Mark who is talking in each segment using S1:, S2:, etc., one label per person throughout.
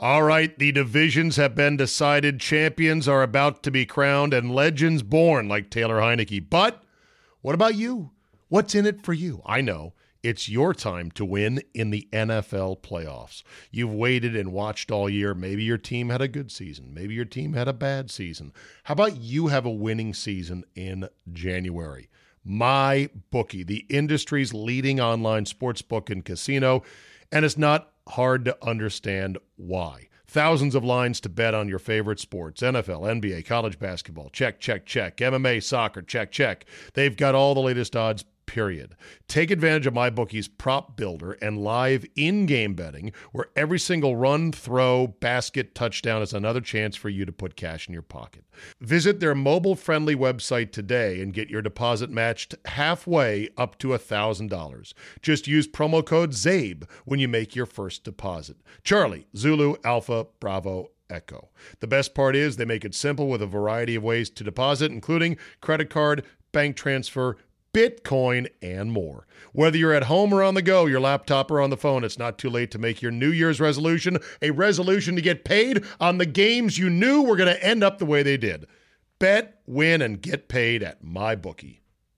S1: All right, the divisions have been decided, champions are about to be crowned, and legends born like Taylor Heineke. But what about you? What's in it for you? I know. It's your time to win in the NFL playoffs. You've waited and watched all year. Maybe your team had a good season. Maybe your team had a bad season. How about you have a winning season in January? MyBookie, the industry's leading online sportsbook and casino, and it's not hard to understand why. Thousands of lines to bet on your favorite sports. NFL, NBA, college basketball, check, check, check. MMA, soccer, check, check. They've got all the latest odds, period. Take advantage of MyBookie's prop builder and live in-game betting, where every single run, throw, basket, touchdown is another chance for you to put cash in your pocket. Visit their mobile-friendly website today and get your deposit matched halfway up to $1,000. Just use promo code ZABE when you make your first deposit. Charlie, Zulu, Alpha, Bravo, Echo. The best part is they make it simple with a variety of ways to deposit, including credit card, bank transfer, Bitcoin, and more. Whether you're at home or on the go, your laptop or on the phone, it's not too late to make your New Year's resolution a resolution to get paid on the games you knew were going to end up the way they did. Bet, win, and get paid at MyBookie.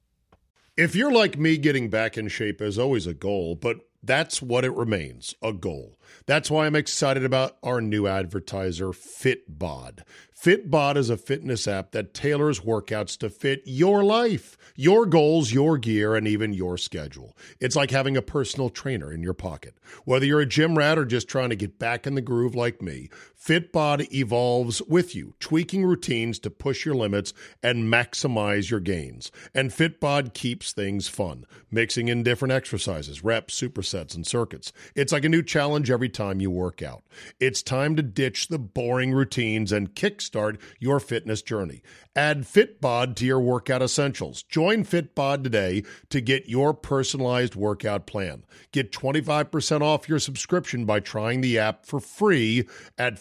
S1: If you're like me, getting back in shape is always a goal, but that's what it remains, a goal. That's why I'm excited about our new advertiser, Fitbod. Fitbod is a fitness app that tailors workouts to fit your life, your goals, your gear, and even your schedule. It's like having a personal trainer in your pocket. Whether you're a gym rat or just trying to get back in the groove like me, Fitbod evolves with you, tweaking routines to push your limits and maximize your gains. And Fitbod keeps things fun, mixing in different exercises, reps, supersets, and circuits. It's like a new challenge every time you work out. It's time to ditch the boring routines and kickstart your fitness journey. Add Fitbod to your workout essentials. Join Fitbod today to get your personalized workout plan. Get 25% off your subscription by trying the app for free at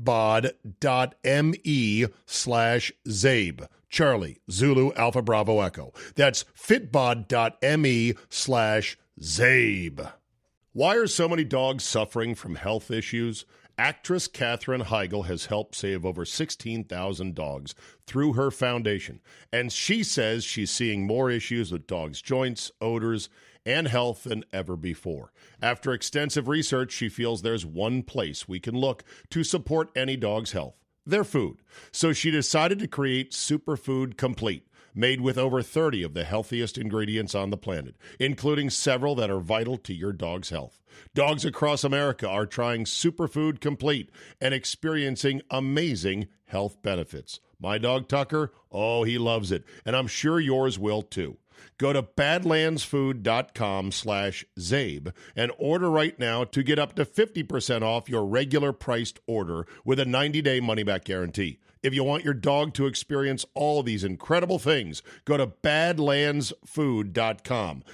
S1: fitbod.me/Zabe. Charlie, Zulu, Alpha, Bravo, Echo. That's fitbod.me/Zabe. Why are so many dogs suffering from health issues? Actress Katherine Heigl has helped save over 16,000 dogs through her foundation, and she says she's seeing more issues with dogs' joints, odors, and health than ever before. After extensive research, she feels there's one place we can look to support any dog's health: their food. So she decided to create Superfood Complete, made with over 30 of the healthiest ingredients on the planet, including several that are vital to your dog's health. Dogs across America are trying Superfood Complete and experiencing amazing health benefits. My dog Tucker, oh, he loves it, and I'm sure yours will too. Go to badlandsfood.com/Zabe and order right now to get up to 50% off your regular priced order with a 90-day money-back guarantee. If you want your dog to experience all these incredible things, go to badlandsfood.com,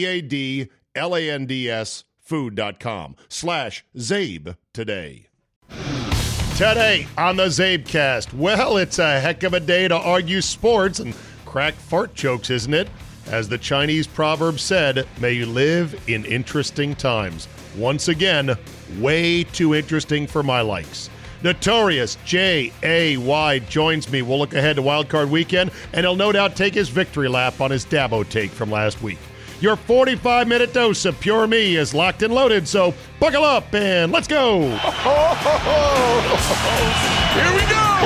S1: BADLANDS food.com/Zabe today. Today on the Zabecast, well, it's a heck of a day to argue sports and crack fart jokes, isn't it? As the Chinese proverb said, may you live in interesting times. Once again, way too interesting for my likes. Notorious J.A.Y. joins me. We'll look ahead to Wildcard Weekend, and he'll no doubt take his victory lap on his Dabo take from last week. Your 45-minute dose of Pure Me is locked and loaded, so buckle up and let's go! Here we go!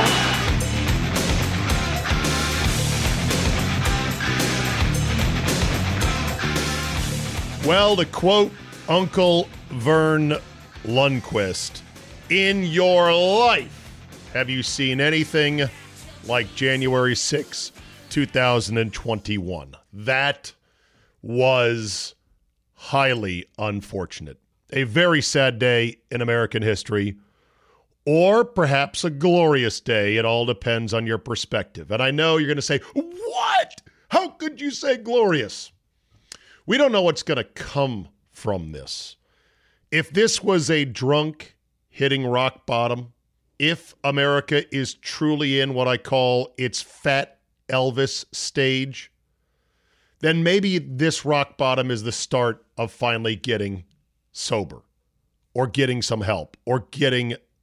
S1: Well, to quote Uncle Vern Lundquist, in your life, have you seen anything like January 6, 2021? That was highly unfortunate. A very sad day in American history, or perhaps a glorious day. It all depends on your perspective. And I know you're going to say, what? How could you say glorious? We don't know what's going to come from this. If this was a drunk hitting rock bottom, if America is truly in what I call its Fat Elvis stage, then maybe this rock bottom is the start of finally getting sober or getting some help or getting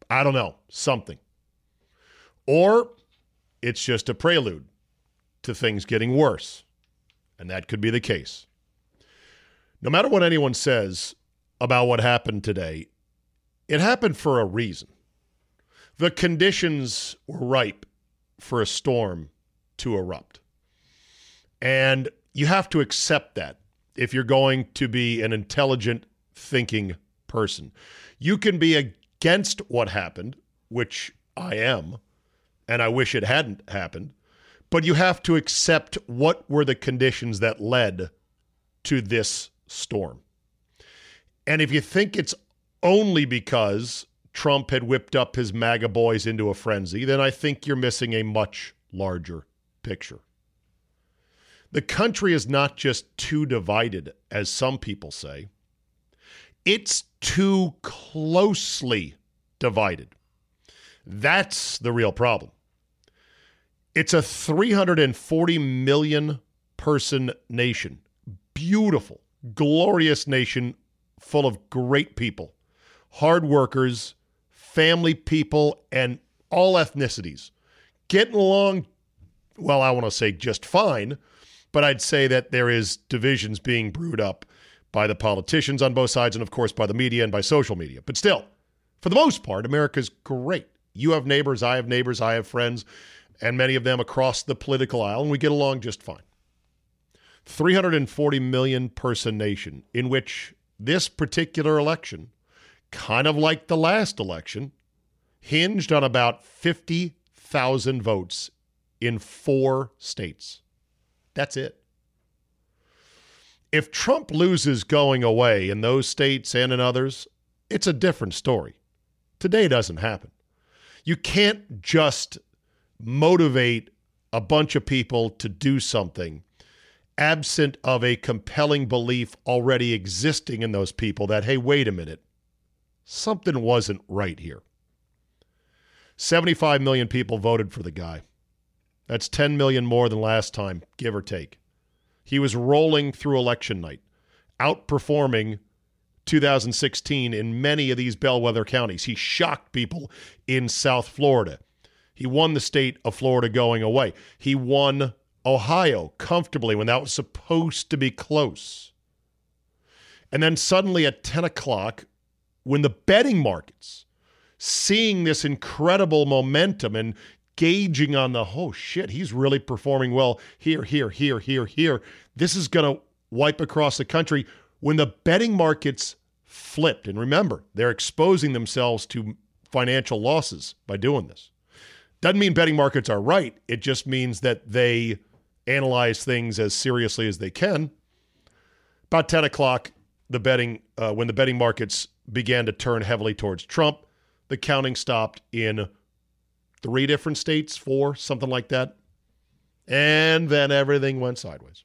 S1: I don't know, something. Or it's just a prelude to things getting worse. And that could be the case. No matter what anyone says about what happened today, it happened for a reason. The conditions were ripe for a storm to erupt. And you have to accept that if you're going to be an intelligent, thinking person. You can be against what happened, which I am, and I wish it hadn't happened, but you have to accept what were the conditions that led to this storm. And if you think it's only because Trump had whipped up his MAGA boys into a frenzy, then I think you're missing a much larger picture. The country is not just too divided, as some people say. It's too closely divided. That's the real problem. It's a 340 million person nation. Beautiful, glorious nation full of great people, hard workers, family people, and all ethnicities. Getting along, well, I want to say just fine, but I'd say that there is divisions being brewed up by the politicians on both sides and, of course, by the media and by social media. But still, for the most part, America's great. You have neighbors, I have friends, and many of them across the political aisle, and we get along just fine. 340 million person nation in which this particular election, kind of like the last election, hinged on about 50,000 votes in 4 states. That's it. If Trump loses going away in those states and in others, it's a different story. Today doesn't happen. You can't just motivate a bunch of people to do something absent of a compelling belief already existing in those people that, hey, wait a minute, something wasn't right here. 75 million people voted for the guy. That's 10 million more than last time, give or take. He was rolling through election night, outperforming 2016 in many of these bellwether counties. He shocked people in South Florida. He won the state of Florida going away. He won Ohio comfortably when that was supposed to be close. And then suddenly at 10 o'clock, when the betting markets, seeing this incredible momentum and gauging on the, oh shit, he's really performing well here. This is going to wipe across the country. When the betting markets flipped, and remember, they're exposing themselves to financial losses by doing this. Doesn't mean betting markets are right. It just means that they analyze things as seriously as they can. About 10 o'clock, when the betting markets began to turn heavily towards Trump, the counting stopped in 3 different states, 4, something like that. And then everything went sideways.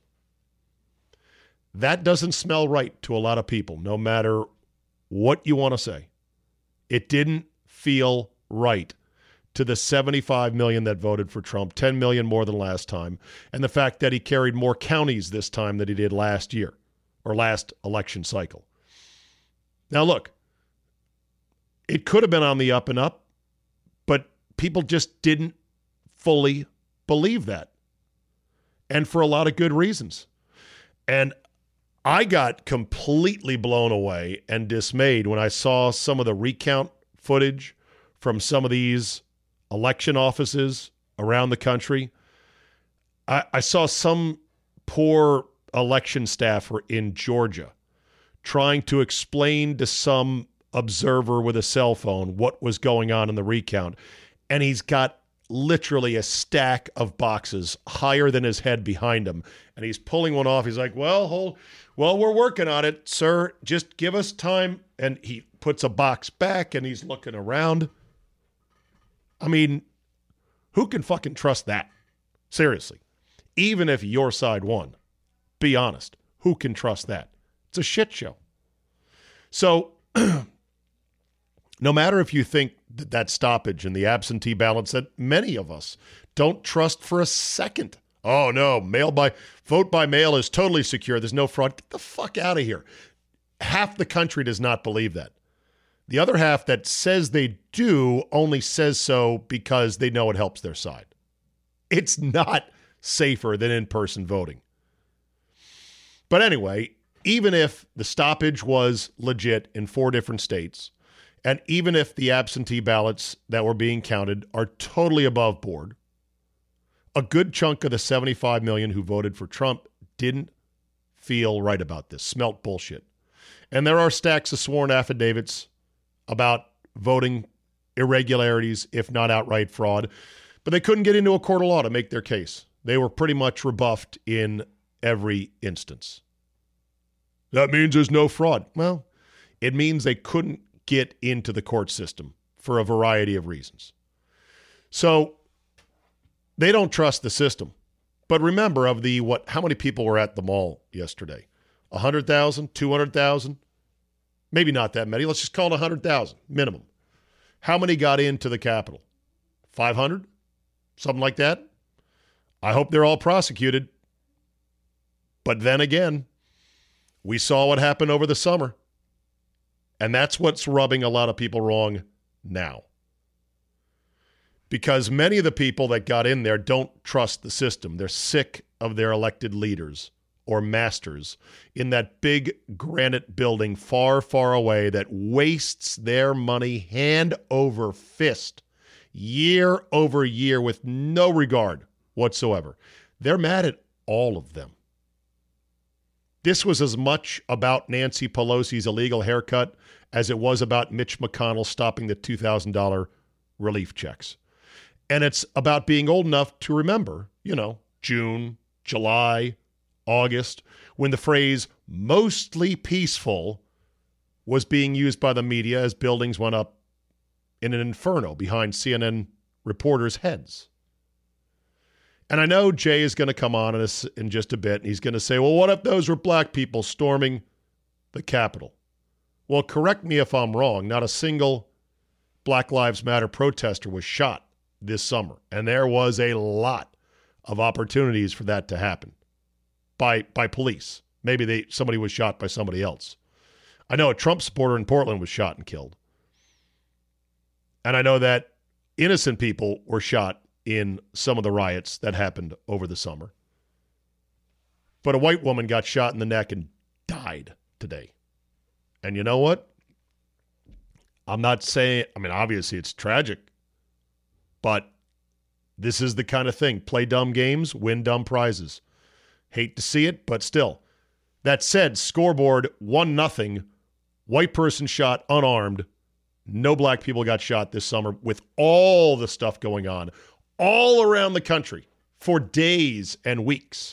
S1: That doesn't smell right to a lot of people, no matter what you want to say. It didn't feel right to the 75 million that voted for Trump, 10 million more than last time, and the fact that he carried more counties this time than he did last year or last election cycle. Now, look, it could have been on the up and up, but people just didn't fully believe that, and for a lot of good reasons. And I got completely blown away and dismayed when I saw some of the recount footage from some of these election offices around the country. I saw some poor election staffer in Georgia trying to explain to some observer with a cell phone what was going on in the recount. And he's got literally a stack of boxes higher than his head behind him. And he's pulling one off. He's like, well, we're working on it, sir. Just give us time. And he puts a box back and he's looking around. I mean, who can fucking trust that? Seriously. Even if your side won, be honest. Who can trust that? It's a shit show. So, no matter if you think that stoppage and the absentee ballots that many of us don't trust for a second. Oh, no, vote by mail is totally secure. There's no fraud. Get the fuck out of here. Half the country does not believe that. The other half that says they do only says so because they know it helps their side. It's not safer than in-person voting. But anyway, even if the stoppage was legit in 4 different states, and even if the absentee ballots that were being counted are totally above board, a good chunk of the 75 million who voted for Trump didn't feel right about this, smelt bullshit. And there are stacks of sworn affidavits about voting irregularities, if not outright fraud, but they couldn't get into a court of law to make their case. They were pretty much rebuffed in every instance. That means there's no fraud. Well, it means they couldn't get into the court system for a variety of reasons. So they don't trust the system. But remember, of the how many people were at the mall yesterday? 100,000, 200,000? Maybe not that many. Let's just call it 100,000 minimum. How many got into the Capitol? 500? Something like that? I hope they're all prosecuted. But then again, we saw what happened over the summer. And that's what's rubbing a lot of people wrong now. Because many of the people that got in there don't trust the system. They're sick of their elected leaders or masters in that big granite building far, far away that wastes their money hand over fist, year over year with no regard whatsoever. They're mad at all of them. This was as much about Nancy Pelosi's illegal haircut as it was about Mitch McConnell stopping the $2,000 relief checks. And it's about being old enough to remember, June, July, August, when the phrase mostly peaceful was being used by the media as buildings went up in an inferno behind CNN reporters' heads. And I know Jay is going to come on in just a bit, and he's going to say, well, what if those were black people storming the Capitol? Well, correct me if I'm wrong. Not a single Black Lives Matter protester was shot this summer. And there was a lot of opportunities for that to happen by police. Maybe somebody was shot by somebody else. I know a Trump supporter in Portland was shot and killed. And I know that innocent people were shot in some of the riots that happened over the summer. But a white woman got shot in the neck and died today. And you know what? I'm not saying, obviously it's tragic, but this is the kind of thing. Play dumb games, win dumb prizes. Hate to see it, but still. That said, scoreboard 1-0, white person shot unarmed. No black people got shot this summer with all the stuff going on all around the country for days and weeks.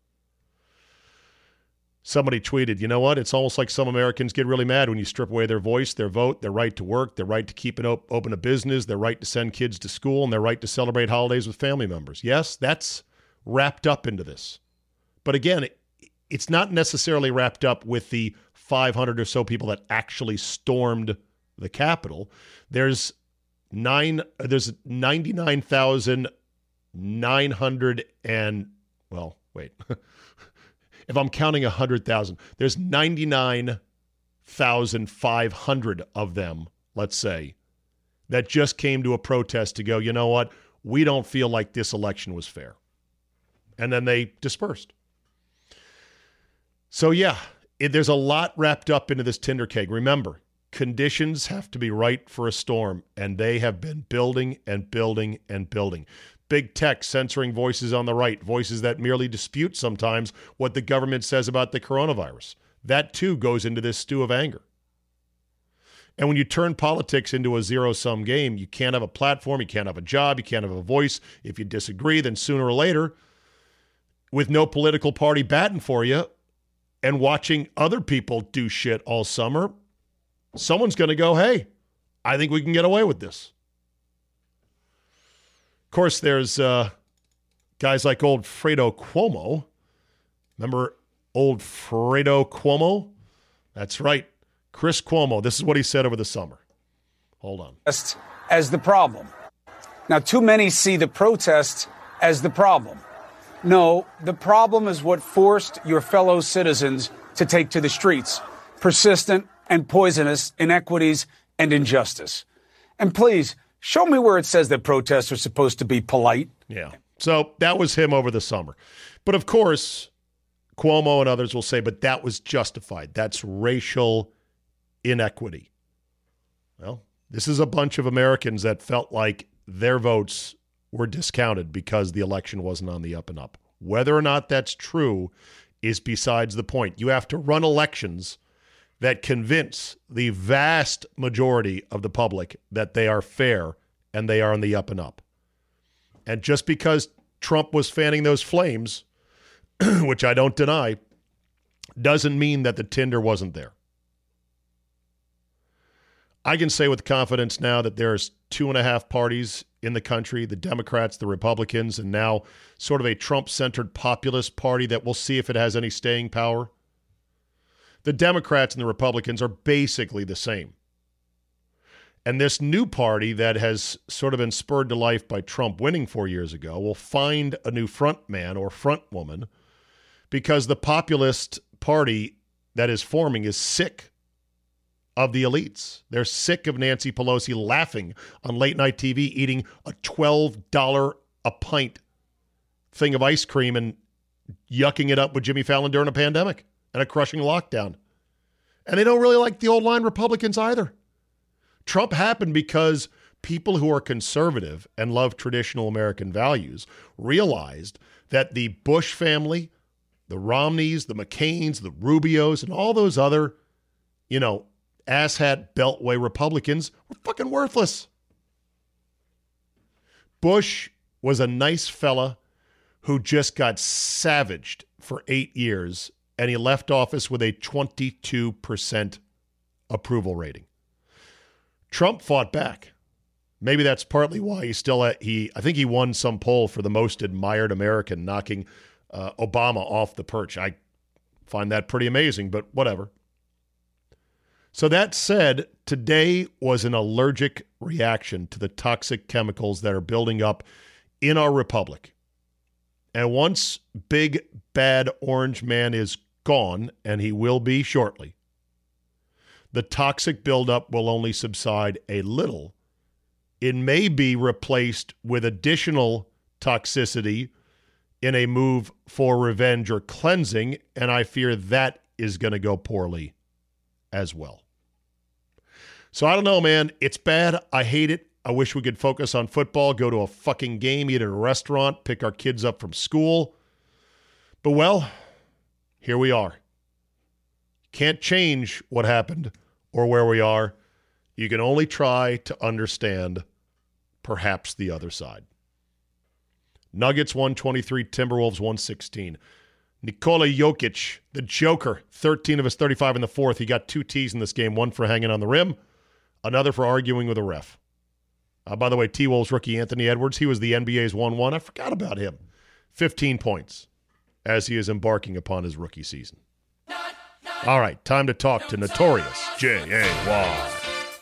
S1: Somebody tweeted, you know what? It's almost like some Americans get really mad when you strip away their voice, their vote, their right to work, their right to keep open a business, their right to send kids to school, and their right to celebrate holidays with family members. Yes, that's wrapped up into this. But again, it's not necessarily wrapped up with the 500 or so people that actually stormed the Capitol. There's 99,900 and, well, wait. If I'm counting 100,000, there's 99,500 of them, let's say, that just came to a protest to go, you know what? We don't feel like this election was fair. And then they dispersed. So yeah, there's a lot wrapped up into this tinder keg. Remember, conditions have to be right for a storm, and they have been building and building and building. Big tech censoring voices on the right, voices that merely dispute sometimes what the government says about the coronavirus. That too goes into this stew of anger. And when you turn politics into a zero-sum game, you can't have a platform, you can't have a job, you can't have a voice. If you disagree, then sooner or later, with no political party batting for you and watching other people do shit all summer, someone's going to go, hey, I think we can get away with this. Of course, there's guys like old Fredo Cuomo. Remember old Fredo Cuomo? That's right. Chris Cuomo. This is what he said over the summer. Hold on.
S2: As the problem. Now, too many see the protest as the problem. No, the problem is what forced your fellow citizens to take to the streets. Persistent and poisonous inequities and injustice. And please, show me where it says that protests are supposed to be polite.
S1: Yeah. So that was him over the summer. But of course, Cuomo and others will say, but that was justified. That's racial inequity. Well, this is a bunch of Americans that felt like their votes were discounted because the election wasn't on the up and up. Whether or not that's true is besides the point. You have to run elections that convince the vast majority of the public that they are fair and they are on the up and up. And just because Trump was fanning those flames, which I don't deny, doesn't mean that the tinder wasn't there. I can say with confidence now that there's 2.5 parties in the country, the Democrats, the Republicans, and now sort of a Trump-centered populist party that we'll see if it has any staying power. The Democrats and the Republicans are basically the same. And this new party that has sort of been spurred to life by Trump winning 4 years ago will find a new front man or front woman because the populist party that is forming is sick of the elites. They're sick of Nancy Pelosi laughing on late night TV, eating a $12 a pint thing of ice cream and yucking it up with Jimmy Fallon during a pandemic and a crushing lockdown. And they don't really like the old line Republicans either. Trump happened because people who are conservative and love traditional American values realized that the Bush family, the Romneys, the McCains, the Rubios, and all those other, asshat beltway Republicans were fucking worthless. Bush was a nice fella who just got savaged for 8 years, and he left office with a 22% approval rating. Trump fought back. Maybe that's partly why I think he won some poll for the most admired American, knocking Obama off the perch. I find that pretty amazing, but whatever. So that said, today was an allergic reaction to the toxic chemicals that are building up in our republic. And once big, bad orange man is gone, and he will be shortly, the toxic buildup will only subside a little. It may be replaced with additional toxicity in a move for revenge or cleansing, and I fear that is going to go poorly as well. So I don't know, man. It's bad. I hate it. I wish we could focus on football, go to a fucking game, eat at a restaurant, pick our kids up from school. But, well, here we are. Can't change what happened or where we are. You can only try to understand perhaps the other side. Nuggets 123, Timberwolves 116. Nikola Jokic, the Joker, 13 of his 35 in the fourth. He got 2 T's in this game, one for hanging on the rim, another for arguing with a ref. By the way, T-Wolves rookie Anthony Edwards, he was the NBA's 1-1. I forgot about him. 15 points as he is embarking upon his rookie season. All right, time to talk to Notorious J.A.Y.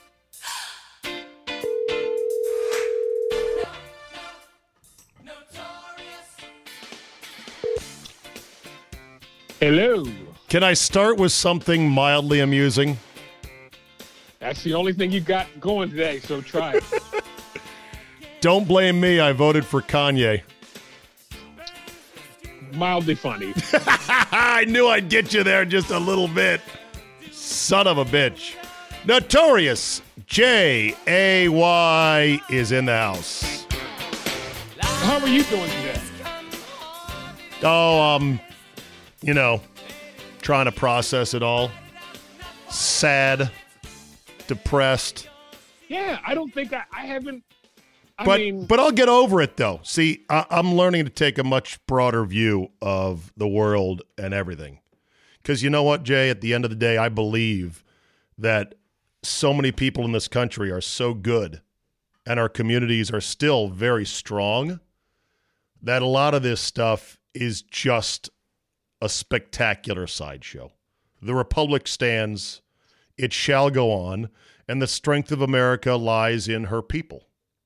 S3: Hello.
S1: Can I start with something mildly amusing?
S3: That's the only thing you got going today, so try it.
S1: Don't blame me. I voted for Kanye.
S3: Mildly funny.
S1: I knew I'd get you there just a little bit. Son of a bitch. Notorious J.A.Y. is in the house.
S3: How are you doing today?
S1: Oh, trying to process it all. Sad, depressed.
S3: Yeah, I don't think I haven't.
S1: But I'll get over it, though. See, I'm learning to take a much broader view of the world and everything. Because you know what, Jay? At the end of the day, I believe that so many people in this country are so good and our communities are still very strong that a lot of this stuff is just a spectacular sideshow. The Republic stands, it shall go on, and the strength of America lies in her people.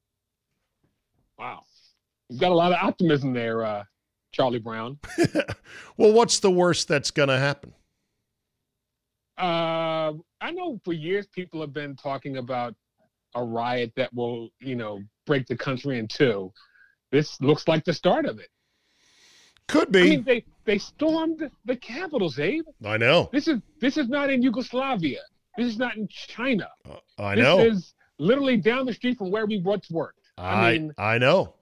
S3: Wow. You've got a lot of optimism there, Charlie Brown.
S1: Well, what's the worst that's going to happen?
S3: I know for years people have been talking about a riot that will, break the country in two. This looks like the start of it.
S1: Could be.
S3: I mean, they stormed the capitals, Abe.
S1: I know.
S3: This is not in Yugoslavia. This is not in China.
S1: I know.
S3: This is literally down the street from where we once worked.
S1: I know.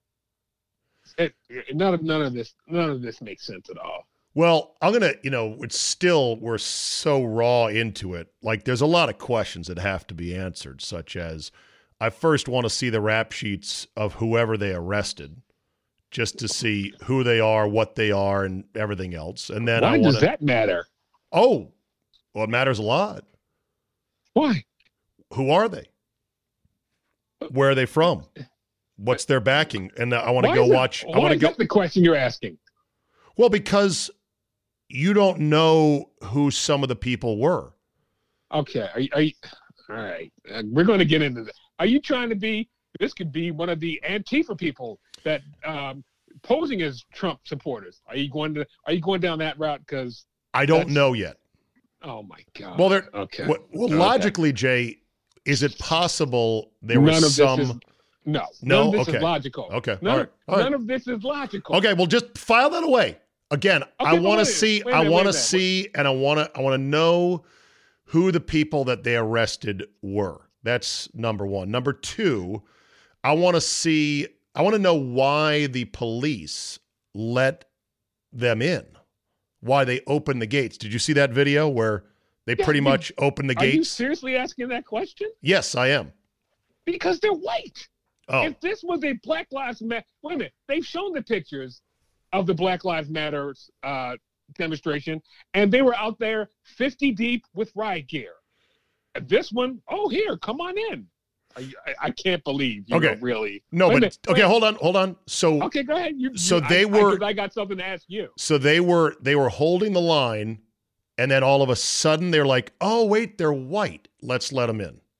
S3: None of this makes sense at all.
S1: Well, I'm going to, we're so raw into it. Like, there's a lot of questions that have to be answered, such as, I first want to see the rap sheets of whoever they arrested, just to see who they are, what they are, and everything else. And then
S3: why does that matter?
S1: Oh, well, it matters a lot.
S3: Why?
S1: Who are they? Where are they from? What's their backing? And I want to go watch.
S3: Why is that the question you're asking?
S1: Well, because you don't know who some of the people were.
S3: Okay. Are you all right. We're going to get into this. Are you trying to be, this could be one of the Antifa people that posing as Trump supporters. Are you going down that route? Because
S1: I don't know yet.
S3: Oh my God.
S1: Well,
S3: okay.
S1: Well, logically, Jay, is it possible there was some?
S3: None of this
S1: okay.
S3: is logical.
S1: Okay.
S3: None
S1: All
S3: of this is logical.
S1: Okay. Well, just file that away. Again,
S3: okay,
S1: I want to see. I want to see, and I want to know who the people that they arrested were. That's number one. Number two, I want to know why the police let them in, why they opened the gates. Did you see that video where they pretty much opened the gates?
S3: Are you seriously asking that question?
S1: Yes, I am.
S3: Because they're white.
S1: Oh.
S3: If this was a Black Lives Matter, wait a minute, they've shown the pictures of the Black Lives Matter demonstration, and they were out there 50 deep with riot gear. And this one, here, come on in. I can't believe you don't really.
S1: No, okay, hold on. So
S3: okay, go ahead. I got something to ask you.
S1: So they were holding the line, and then all of a sudden they're like, "Oh wait, they're white. Let's let them in."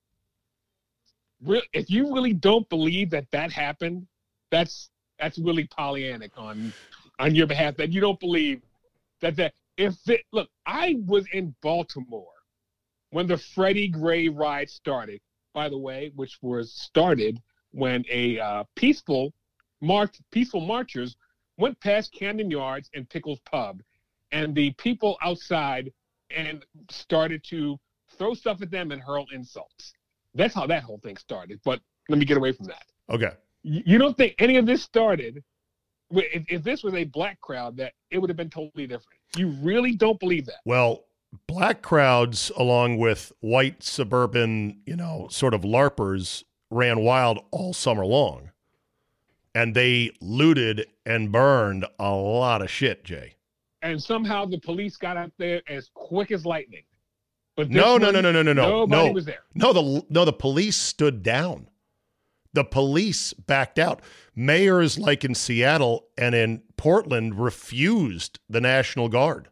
S3: If you really don't believe that happened, that's really Pollyannic on your behalf. That you don't believe that look, I was in Baltimore when the Freddie Gray riot started. By the way, which was started when a peaceful marchers went past Camden Yards and Pickles Pub, and the people outside and started to throw stuff at them and hurl insults. That's how that whole thing started. But let me get away from that.
S1: Okay.
S3: You don't think any of this started? If this was a black crowd, that it would have been totally different. You really don't believe that?
S1: Well, black crowds, along with white suburban, sort of LARPers, ran wild all summer long. And they looted and burned a lot of shit, Jay.
S3: And somehow the police got out there as quick as lightning. But
S1: no.
S3: Nobody was there.
S1: No, the police stood down. The police backed out. Mayors like in Seattle and in Portland refused the National Guard.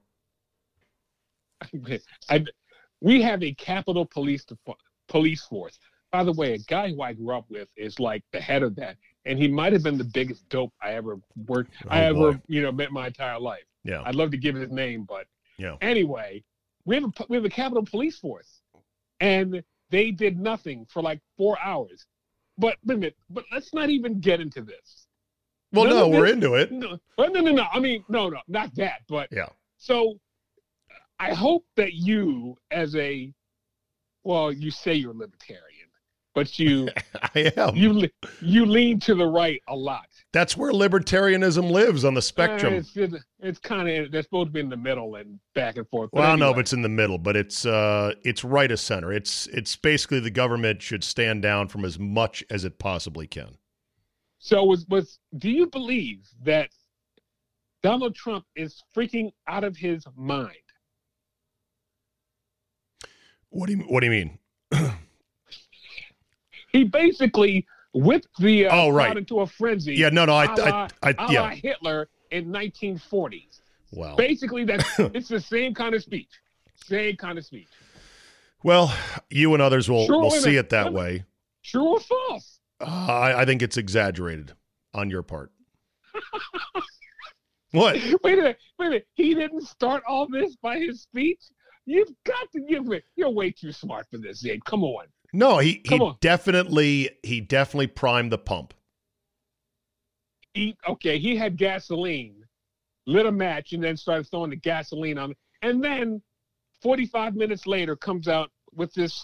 S3: We have a Capitol Police force. By the way, a guy who I grew up with is like the head of that, and he might have been the biggest dope I ever met my entire life.
S1: Yeah,
S3: I'd love to give his name, but
S1: yeah.
S3: Anyway, we have a Capitol Police force, and they did nothing for like 4 hours. But wait a minute, but let's not even get into this.
S1: Well, we're into it.
S3: No. I mean, no, not that. But
S1: yeah.
S3: So I hope that you, you say you're libertarian, but you,
S1: I am.
S3: You lean to the right a lot.
S1: That's where libertarianism lives on the spectrum.
S3: It's kind of, they're supposed to be in the middle and back and forth.
S1: Well, I don't know if it's in the middle, but it's right of center. It's basically the government should stand down from as much as it possibly can.
S3: So do you believe that Donald Trump is freaking out of his mind?
S1: What do you mean?
S3: He basically whipped the
S1: crowd
S3: into a frenzy.
S1: Yeah, no,
S3: I Hitler in 1940s.
S1: Wow.
S3: Basically, it's the same kind of speech. Same kind of speech.
S1: Well, you and others will see it that way.
S3: True or false?
S1: I think it's exaggerated on your part. What?
S3: Wait a minute. He didn't start all this by his speech. You've got to give it. You're way too smart for this, Zabe. Come on.
S1: No, he
S3: on.
S1: definitely primed the pump.
S3: He had gasoline, lit a match, and then started throwing the gasoline on it. And then 45 minutes later comes out with this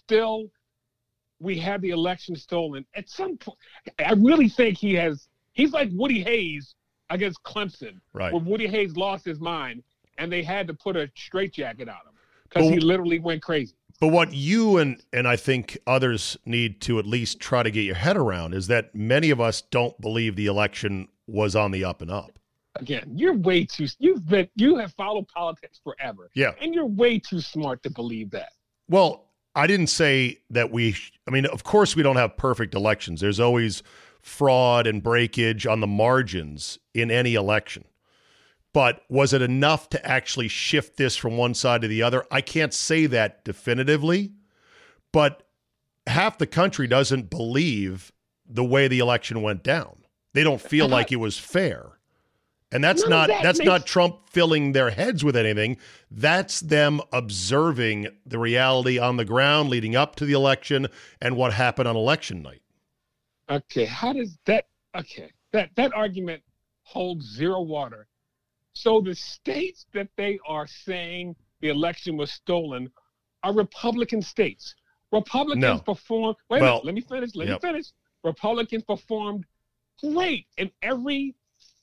S3: we had the election stolen. At some point, I really think he's like Woody Hayes against Clemson,
S1: right,
S3: where Woody Hayes lost his mind, and they had to put a straitjacket on him because he literally went crazy.
S1: But what you and I think others need to at least try to get your head around is that many of us don't believe the election was on the up and up.
S3: Again, you're way too. You have followed politics forever, and you're way too smart to believe that.
S1: Well, I didn't say that of course we don't have perfect elections. There's always fraud and breakage on the margins in any election. But was it enough to actually shift this from one side to the other? I can't say that definitively, but half the country doesn't believe the way the election went down. They don't feel like it was fair. And that's not Trump filling their heads with anything. That's them observing the reality on the ground leading up to the election and what happened on election night.
S3: Okay, how does that that argument holds zero water. So the states that they are saying the election was stolen are Republican states. Republicans performed. Wait a minute, let me finish. Let me finish. Republicans performed great in every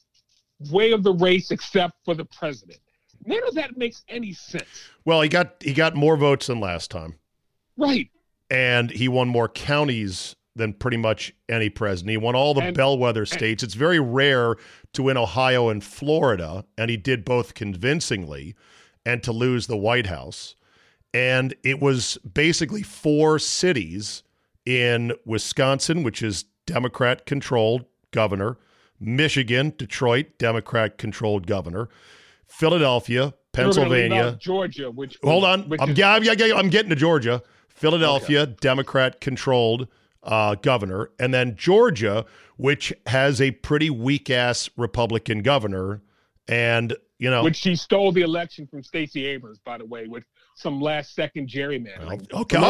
S3: way of the race except for the president. None of that makes any sense.
S1: Well, he got more votes than last time.
S3: Right.
S1: And he won more counties than pretty much any president. He won all the bellwether states. It's very rare to win Ohio and Florida, and he did both convincingly, and to lose the White House. And it was basically 4 cities in Wisconsin, which is Democrat-controlled governor, Michigan, Detroit, Democrat-controlled governor, Philadelphia, Pennsylvania,
S3: Georgia.
S1: Hold on, I'm getting to Georgia. Philadelphia, Democrat-controlled governor, and then Georgia, which has a pretty weak-ass Republican governor, and
S3: which she stole the election from Stacey Abrams, by the way, with some last-second gerrymandering.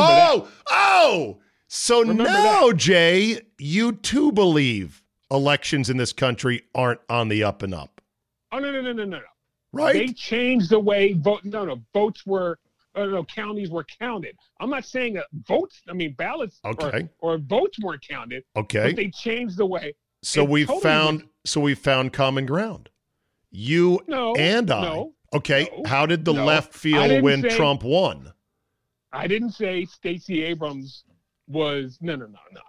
S1: Okay. So now, Jay, you too believe elections in this country aren't on the up and up.
S3: Oh, no.
S1: Right?
S3: They changed the way votes were, counties were counted. I'm not saying ballots or votes weren't counted.
S1: Okay.
S3: But they changed the way.
S1: So we've found common ground. You and I.
S3: No.
S1: Okay. How did the left feel when Trump won?
S3: I didn't say Stacey Abrams was no.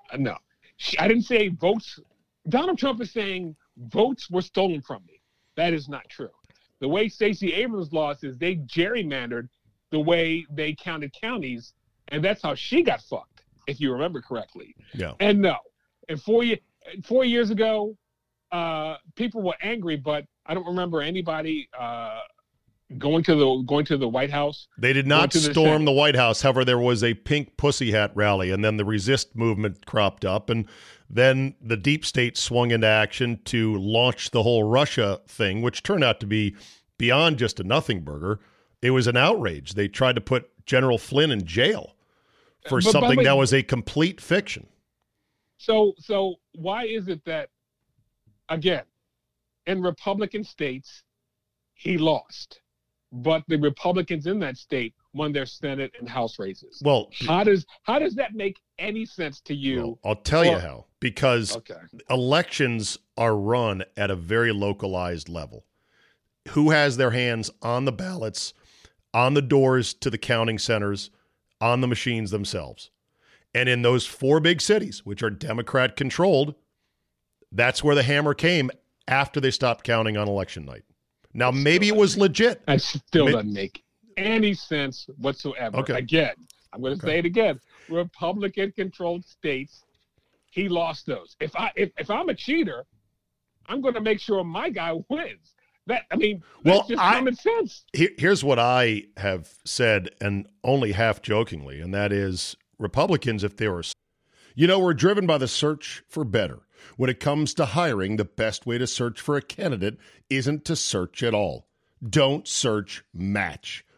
S3: I didn't say votes. Donald Trump is saying votes were stolen from me. That is not true. The way Stacey Abrams lost is they gerrymandered the way they counted counties, and that's how she got fucked, if you remember correctly.
S1: Yeah.
S3: And and 4 years ago, people were angry, but I don't remember anybody going to the White House.
S1: They did not storm the White House. However, there was a pink pussy hat rally, and then the resist movement cropped up, and then the deep state swung into action to launch the whole Russia thing, which turned out to be beyond just a nothing burger. It was an outrage. They tried to put General Flynn in jail for something that was a complete fiction.
S3: So why is it that, again, in Republican states, he lost, but the Republicans in that state won their Senate and House races?
S1: Well,
S3: how does that make any sense to you?
S1: Well, I'll tell you how. Because elections are run at a very localized level. Who has their hands on the ballots, on the doors to the counting centers, on the machines themselves? And in those 4 big cities, which are Democrat-controlled, that's where the hammer came after they stopped counting on election night. Now, maybe it was legit.
S3: That still doesn't make any sense whatsoever.
S1: Okay.
S3: Again, I'm going to say it again. Republican-controlled states, he lost those. If I'm a cheater, I'm going to make sure my guy wins. That's just common sense.
S1: Here's what I have said, and only half jokingly, and that is Republicans, if they were, we're driven by the search for better. When it comes to hiring, the best way to search for a candidate isn't to search at all. Don't search, match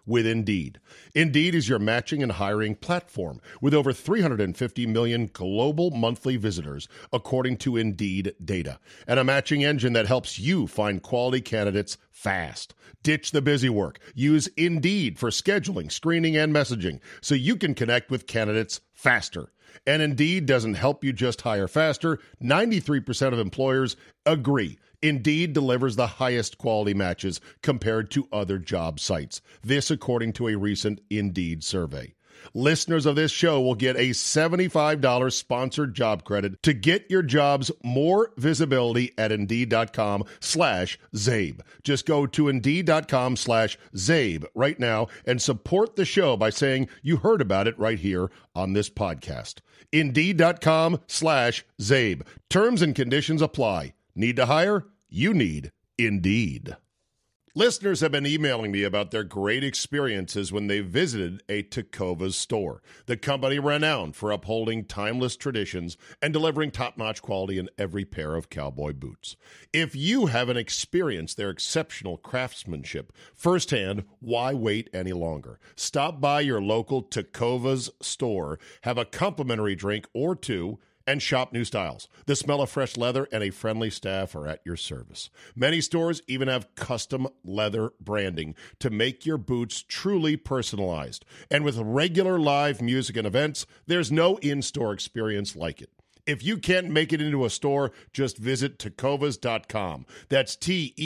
S1: with Indeed. Indeed is your matching and hiring platform with over 350 million global monthly visitors, according to Indeed data, and a matching engine that helps you find quality candidates fast. Ditch the busy work. Use Indeed for scheduling, screening, and messaging so you can connect with candidates faster. And Indeed doesn't help you just hire faster. 93% of employers agree. Indeed delivers the highest quality matches compared to other job sites. This according to a recent Indeed survey. Listeners of this show will get a $75 sponsored job credit to get your jobs more visibility at Indeed.com/Zabe. Just go to Indeed.com/Zabe right now and support the show by saying you heard about it right here on this podcast. Indeed.com/Zabe. Terms and conditions apply. Need to hire? You need Indeed. Listeners have been emailing me about their great experiences when they visited a Tecovas store, the company renowned for upholding timeless traditions and delivering top-notch quality in every pair of cowboy boots. If you haven't experienced their exceptional craftsmanship firsthand, why wait any longer? Stop by your local Tecovas store, have a complimentary drink or two, and shop new styles. The smell of fresh leather and a friendly staff are at your service. Many stores even have custom leather branding to make your boots truly personalized. And with regular live music and events, there's no in-store experience like it. If you can't make it into a store, just visit Tecovas.com. That's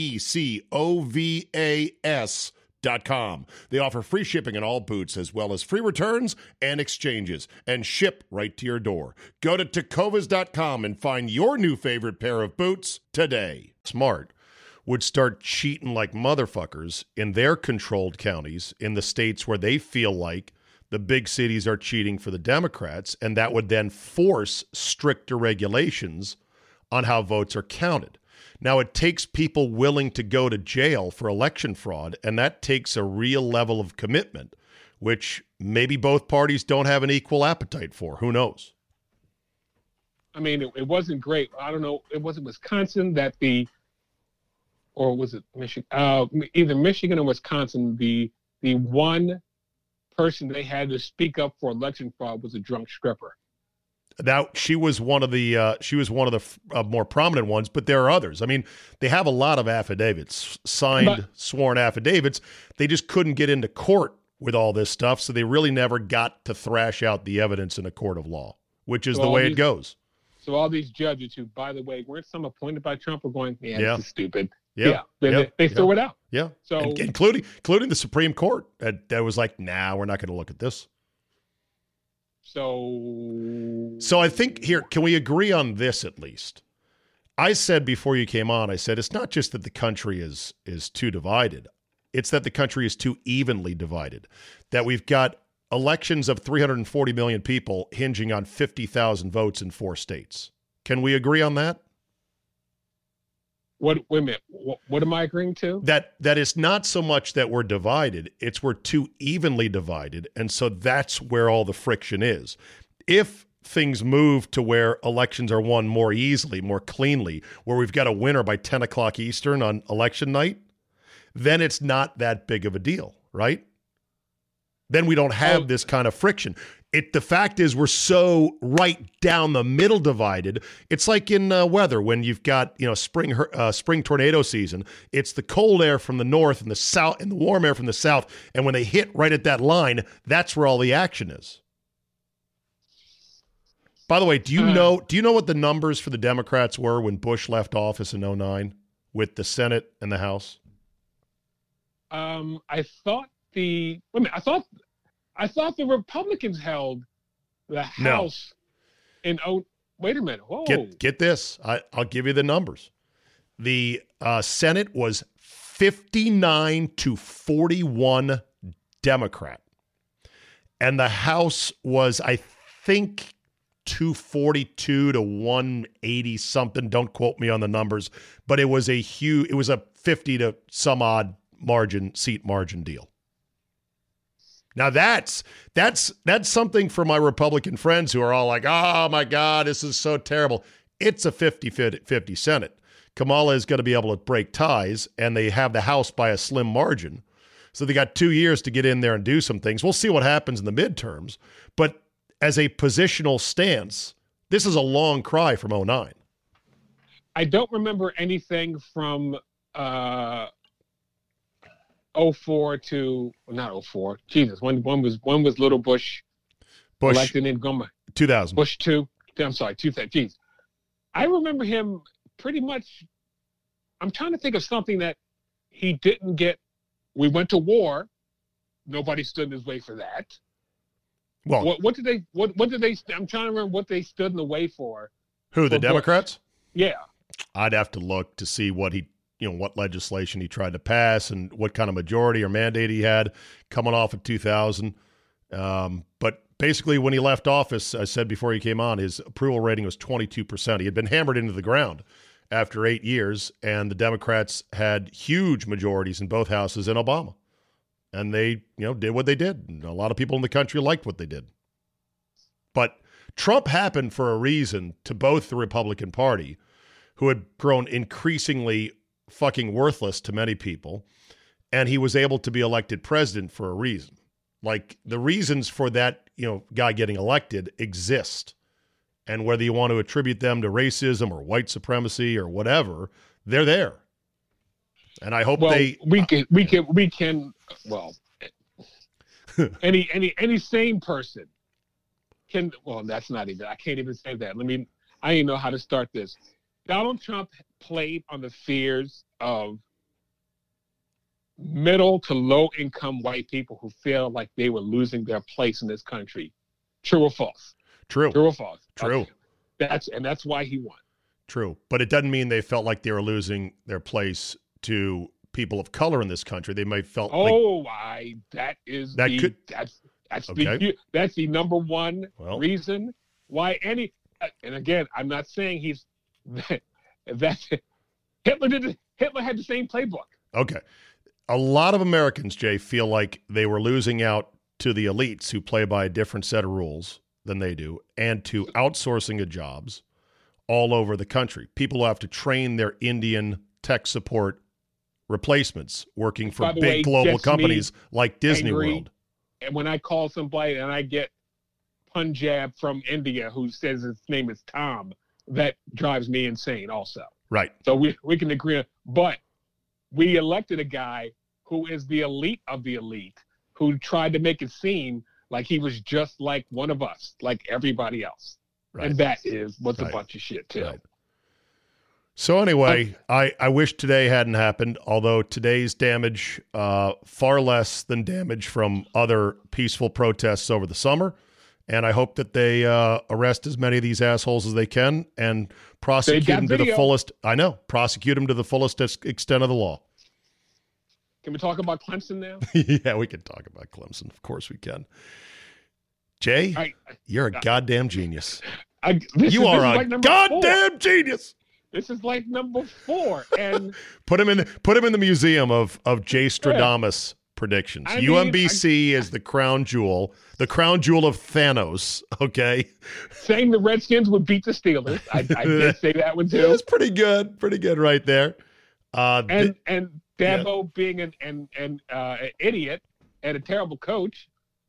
S1: Tecovas.com. They offer free shipping on all boots, as well as free returns and exchanges, and ship right to your door. Go to Tecovas.com and find your new favorite pair of boots today. Smart would start cheating like motherfuckers in their controlled counties in the states where they feel like the big cities are cheating for the Democrats, and that would then force stricter regulations on how votes are counted. Now, it takes people willing to go to jail for election fraud, and that takes a real level of commitment, which maybe both parties don't have an equal appetite for. Who knows?
S3: I mean, it wasn't great. I don't know. It wasn't Wisconsin or was it Michigan? Either Michigan or Wisconsin. The one person they had to speak up for election fraud was a drunk stripper.
S1: Now, she was one of the more prominent ones, but there are others. I mean, they have a lot of affidavits, sworn affidavits. They just couldn't get into court with all this stuff, so they really never got to thrash out the evidence in a court of law, which is the way it goes. So
S3: all these judges who, by the way, weren't some appointed by Trump, are going, this is stupid.
S1: Yeah.
S3: They threw it out.
S1: Yeah.
S3: So
S1: and including the Supreme Court that was like, nah, we're not going to look at this. So I think here, can we agree on this at least? I said before you came on, I said it's not just that the country is too divided. It's that the country is too evenly divided. That we've got elections of 340 million people hinging on 50,000 votes in 4 states. Can we agree on that?
S3: Wait a minute. What am I agreeing to?
S1: That it's not so much that we're divided, it's we're too evenly divided, and so that's where all the friction is. If things move to where elections are won more easily, more cleanly, where we've got a winner by 10 o'clock Eastern on election night, then it's not that big of a deal, right? Then we don't have this kind of friction. The fact is we're so right down the middle divided. It's like in weather when you've got spring tornado season. It's the cold air from the north and the south and the warm air from the south, and when they hit right at that line, that's where all the action is. By the way, do you know what the numbers for the Democrats were when Bush left office in 2009 with the Senate and the House?
S3: I thought the Republicans held the House in wait a minute. Whoa.
S1: Get this. I'll give you the numbers. The Senate was 59-41 Democrat. And the House was, I think, 242-180 something. Don't quote me on the numbers, but it was a 50 to some odd seat margin deal. Now that's something for my Republican friends who are all like, oh my God, this is so terrible. It's a 50-50 Senate. Kamala is going to be able to break ties, and they have the House by a slim margin. So they got 2 years to get in there and do some things. We'll see what happens in the midterms. But as a positional stance, this is a long cry from 2009.
S3: I don't remember anything from 04 to not 04. Jesus, when was little Bush elected in Goma?
S1: 2000.
S3: Bush 2. I'm sorry, 2000. Jeez. I remember him pretty much. I'm trying to think of something that he didn't get. We went to war. Nobody stood in his way for that.
S1: Well,
S3: what did they? I'm trying to remember what they stood in the way for.
S1: Who, the
S3: Bush.
S1: Democrats?
S3: Yeah.
S1: I'd have to look to see what what legislation he tried to pass and what kind of majority or mandate he had coming off of 2000. But basically, when he left office, I said before he came on, his approval rating was 22%. He had been hammered into the ground after 8 years, and the Democrats had huge majorities in both houses in Obama. And they, did what they did. And a lot of people in the country liked what they did. But Trump happened for a reason to both the Republican Party, who had grown increasingly fucking worthless to many people, and he was able to be elected president for a reason. Like, the reasons for that, guy getting elected exist. And whether you want to attribute them to racism or white supremacy or whatever, they're there. And I hope we can any sane person can, that's not even, I can't even say that. I didn't know how to start this. Donald Trump played on the fears of middle to low income white people who feel like they were losing their place in this country. True or false? True.
S3: True or false?
S1: True.
S3: Okay. That's why he won.
S1: True. But it doesn't mean they felt like they were losing their place to people of color in this country. They might felt that's the number one reason why and again, I'm not saying he's that Hitler had the same playbook. Okay. A lot of Americans, Jay, feel like they were losing out to the elites who play by a different set of rules than they do, and to outsourcing of jobs all over the country. People who have to train their Indian tech support replacements working for big global companies like Disney World.
S3: And when I call somebody and I get Punjab from India who says his name is Tom, that drives me insane also.
S1: Right.
S3: So we can agree. But we elected a guy who is the elite of the elite, who tried to make it seem like he was just like one of us, like everybody else. Right. And that was a bunch of shit, too. Right.
S1: So anyway, I wish today hadn't happened, although today's damage, far less than damage from other peaceful protests over the summer. And I hope that they arrest as many of these assholes as they can and prosecute them to the fullest. I know. Prosecute them to the fullest extent of the law.
S3: Can we talk about Clemson now?
S1: Yeah, we can talk about Clemson. Of course we can. Jay, you're a goddamn genius. You are a goddamn genius.
S3: This is like number 4, and
S1: put him in the museum of Jay Stradamus predictions. UMBC is the crown jewel of Thanos. Okay,
S3: saying the Redskins would beat the Steelers. I did say that one too.
S1: It's pretty good right there.
S3: And Dabo being an idiot and a terrible coach.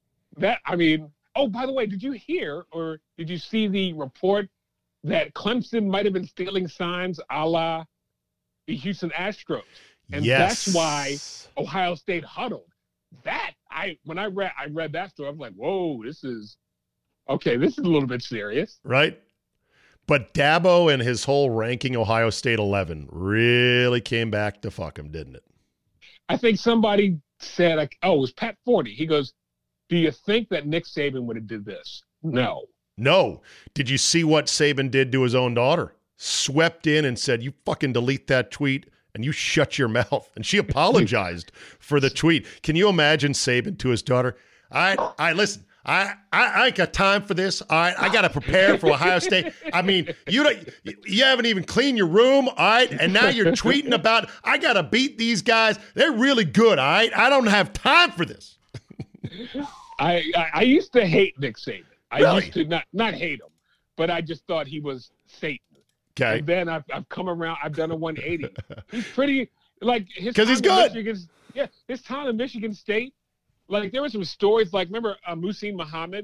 S3: Oh, by the way, did you hear or did you see the report that Clemson might have been stealing signs a la the Houston Astros? And that's why Ohio State huddled. When I read that story, I was like, whoa, this is a little bit serious.
S1: Right? But Dabo and his whole ranking Ohio State 11 really came back to fuck him, didn't it?
S3: I think somebody said, it was Pat Forty. He goes, do you think that Nick Saban would have did this? No. Did
S1: you see what Saban did to his own daughter? Swept in and said, you fucking delete that tweet and you shut your mouth. And she apologized for the tweet. Can you imagine Saban to his daughter? All right, listen. I ain't got time for this. All right, I got to prepare for Ohio State. I mean, you haven't even cleaned your room, all right? And now you're tweeting about, I got to beat these guys. They're really good, all right? I don't have time for this.
S3: I used to hate Nick Saban. I
S1: really?
S3: used to not hate him, but I just thought he was Satan.
S1: Okay.
S3: And then I've come around. I've done a 180. He's pretty, like, his
S1: because he's good.
S3: Yeah, his time in Michigan State, like there were some stories. Like remember Muhsin Muhammad,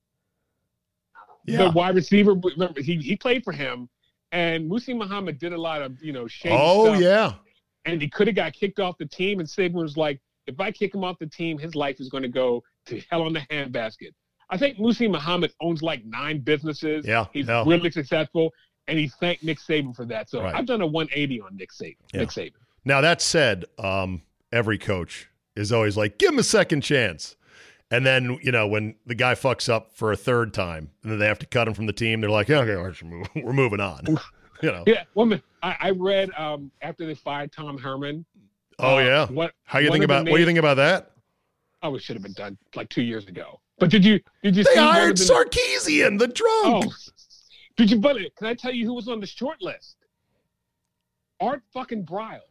S3: the wide receiver. Remember he played for him, and Muhsin Muhammad did a lot of shady stuff.
S1: Yeah.
S3: And he could have got kicked off the team, and Saban was like, if I kick him off the team, his life is going to go to hell in the handbasket. I think Muhsin Muhammad owns like 9 businesses.
S1: Yeah,
S3: he's really successful, and he thanked Nick Saban for that. So I've done a 180 on Nick Saban.
S1: Yeah.
S3: Nick Saban.
S1: Now that said, every coach is always like, give him a second chance. And then, when the guy fucks up for a third time and then they have to cut him from the team, they're like, yeah, okay, we're moving on.
S3: Yeah. Well, I read after they fired Tom Herman.
S1: Oh, yeah. What do you think about that?
S3: Oh, it should have been done like 2 years ago. But did you
S1: They
S3: see
S1: hired Sarkisian, the drunk.
S3: Oh, did you? But can I tell you who was on the short list? Art fucking Briles.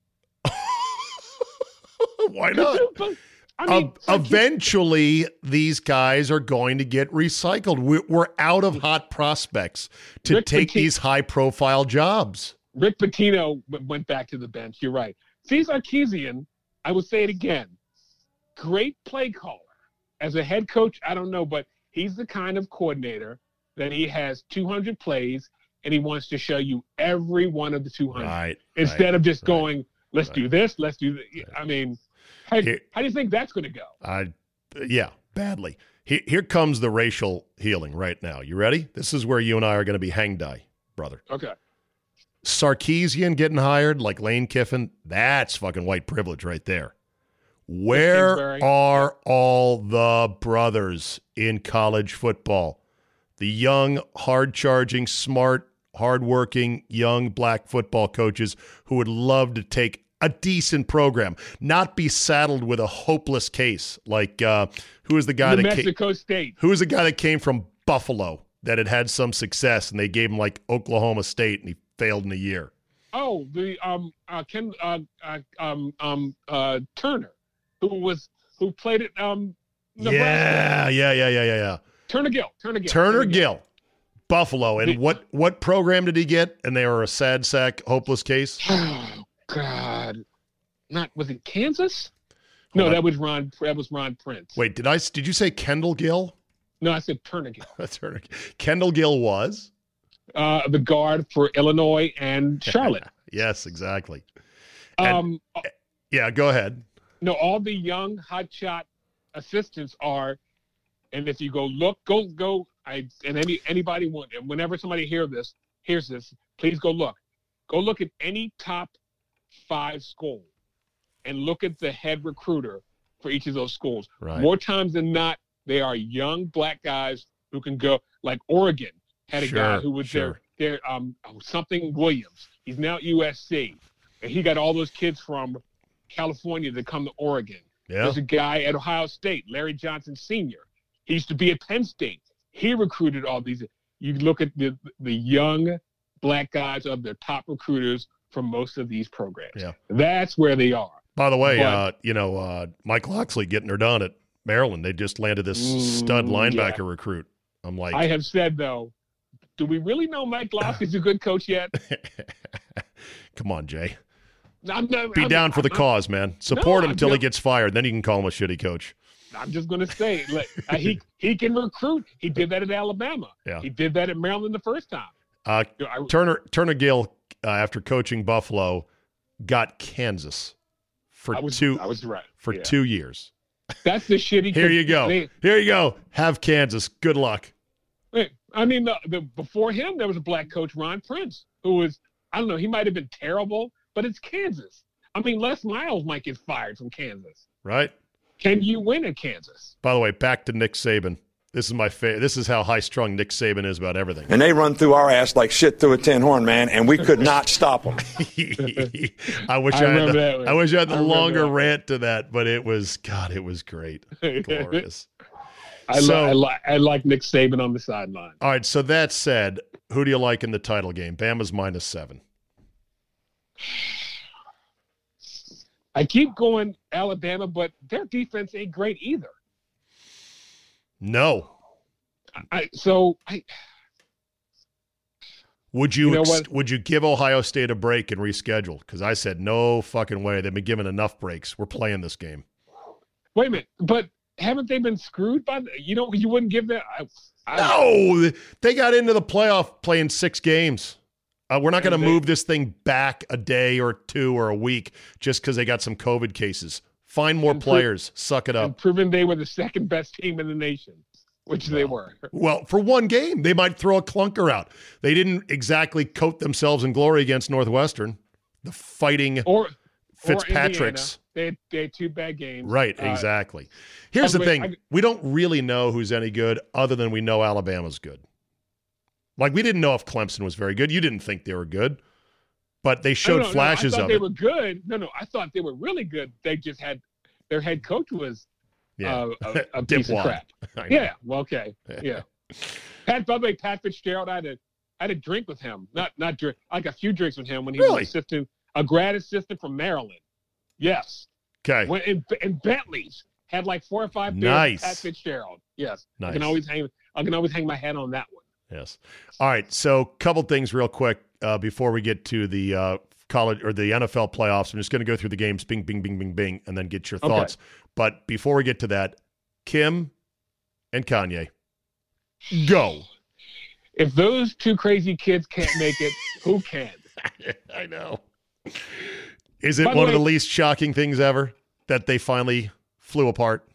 S1: Why not? Eventually, these guys are going to get recycled. We're out of hot prospects to take these high-profile jobs.
S3: Rick Pitino went back to the bench. You're right. See, Sarkisian, I will say it again, great play caller. As a head coach, I don't know, but he's the kind of coordinator that he has 200 plays, and he wants to show you every one of the 200. Instead of just going, let's do this, let's do that. I mean, how do you think that's going to go?
S1: Yeah, badly. Here comes the racial healing right now. You ready? This is where you and I are going to be hang-die, brother.
S3: Okay.
S1: Sarkisian getting hired like Lane Kiffin, that's fucking white privilege right there. Where are all the brothers in college football? The young, hard-charging, smart, hard-working, young black football coaches who would love to take a decent program, not be saddled with a hopeless case. Like who is the guy
S3: New Mexico State?
S1: Who is the guy that came from Buffalo that had some success and they gave him like Oklahoma State and he failed in a year?
S3: Oh, the Turner, who played at Nebraska.
S1: Yeah. Turner Gill. Buffalo. And what program did he get? And they were a sad sack, hopeless case.
S3: Oh God, was it Kansas? No, that was Ron Prince.
S1: Wait, did you say Kendall Gill?
S3: No, I said Turner Gill.
S1: Kendall Gill was
S3: the guard for Illinois and Charlotte.
S1: Yes, exactly. Yeah, go ahead.
S3: No, all the young hotshot assistants are, and if you go look, anybody want, and whenever somebody hears this, please go look at any top 5 schools and look at the head recruiter for each of those schools.
S1: Right.
S3: More times than not, they are young black guys who can go, like Oregon had a guy who was there, something Williams. He's now at USC, and he got all those kids from California that come to Oregon.
S1: Yeah.
S3: There's a guy at Ohio State, Larry Johnson Sr. He used to be at Penn State. He recruited all these. You look at the young black guys of their top recruiters from most of these programs.
S1: Yeah.
S3: That's where they are.
S1: By the way, Mike Loxley getting her done at Maryland. They just landed this stud linebacker recruit. I'm like,
S3: I have said though, do we really know Mike Loxley's a good coach yet?
S1: Come on, Jay. Be down for the cause, man. Support him until he gets fired. Then you can call him a shitty coach.
S3: I'm just going to say, he can recruit. He did that at Alabama.
S1: Yeah.
S3: He did that at Maryland the first time.
S1: Turner Gill, after coaching Buffalo, got Kansas for 2 years.
S3: That's the shitty.
S1: Here you go. Have Kansas. Good luck.
S3: I mean, before him, there was a black coach, Ron Prince, who was, I don't know, he might have been terrible, but it's Kansas. I mean, Les Miles might get fired from Kansas.
S1: Right.
S3: Can you win at Kansas?
S1: By the way, back to Nick Saban. This is my favorite. This is how high-strung Nick Saban is about everything.
S4: And they run through our ass like shit through a tin horn, man, and we could not stop them.
S1: I wish I had the longer rant to that, but it was great. Glorious.
S3: I like Nick Saban on the sideline.
S1: All right, so that said, who do you like in the title game? Bama's -7.
S3: I keep going Alabama, but their defense ain't great either.
S1: No. Would you,
S3: You know what?
S1: would you give Ohio State a break and reschedule? Because I said no fucking way. They've been given enough breaks. We're playing this game.
S3: Wait a minute, but haven't they been screwed by? You wouldn't give that.
S1: No, they got into the playoff playing 6 games. We're not going to move this thing back a day or 2 or a week just because they got some COVID cases. Find more players. Suck it up.
S3: And proven they were the second best team in the nation, which they were.
S1: Well, for one game, they might throw a clunker out. They didn't exactly coat themselves in glory against Northwestern. The fighting Fitzpatricks.
S3: They had 2 bad games.
S1: Right, exactly. Here's the thing. We don't really know who's any good other than we know Alabama's good. Like, we didn't know if Clemson was very good. You didn't think they were good. But they showed flashes
S3: I thought
S1: of
S3: they
S1: it.
S3: were good. No, I thought they were really good. They just had their head coach was a piece of crap. Yeah, well, okay. Yeah. By the way, Pat Fitzgerald, I had a drink with him. Not drink, like a few drinks with him when he was a grad assistant from Maryland. Yes.
S1: Okay.
S3: And Bentley's had like 4 or 5 beers.
S1: Nice.
S3: Pat Fitzgerald. Yes.
S1: Nice.
S3: I can always hang my hat on that one.
S1: Yes. All right. So, couple things real quick before we get to the college or the NFL playoffs. I'm just going to go through the games, bing, bing, bing, bing, bing, and then get your thoughts.
S3: Okay.
S1: But before we get to that, Kim and Kanye, go.
S3: If those 2 crazy kids can't make it, who can?
S1: I know. Is it one of the least shocking things ever that they finally flew apart?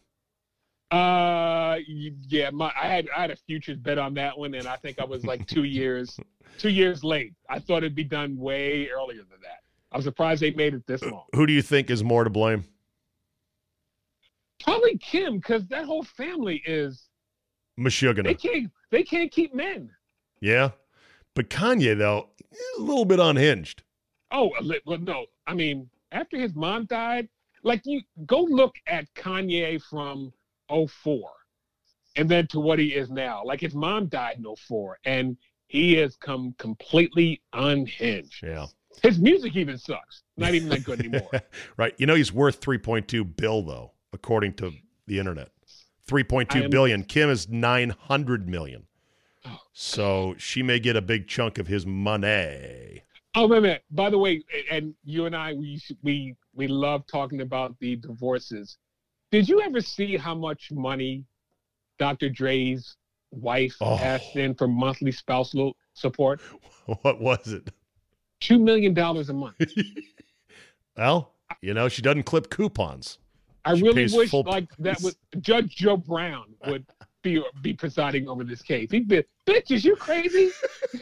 S3: Yeah, I had a futures bet on that one, and I think I was like 2 years late. I thought it'd be done way earlier than that. I'm surprised they made it this long.
S1: Who do you think is more to blame?
S3: Probably Kim, because that whole family is
S1: Meshuggah.
S3: They can't keep men.
S1: Yeah, but Kanye though, a little bit unhinged.
S3: Oh, well, no. I mean, after his mom died, like you go look at Kanye from 2004 and then to what he is now. Like his mom died in 2004 and he has come completely unhinged.
S1: Yeah.
S3: His music even sucks. Not even that good anymore.
S1: Right. You know, he's worth $3.2 billion though, according to the internet. $3.2 billion. Kim is $900 million.
S3: Oh,
S1: so she may get a big chunk of his money.
S3: Oh, wait a minute. By the way, and you and I, we love talking about the divorces. Did you ever see how much money Dr. Dre's wife asked in for monthly spousal support?
S1: What was it?
S3: $2 million a month.
S1: Well, you know, she doesn't clip coupons.
S3: I really wish that would Judge Joe Brown would be presiding over this case. He'd be, bitches, you crazy?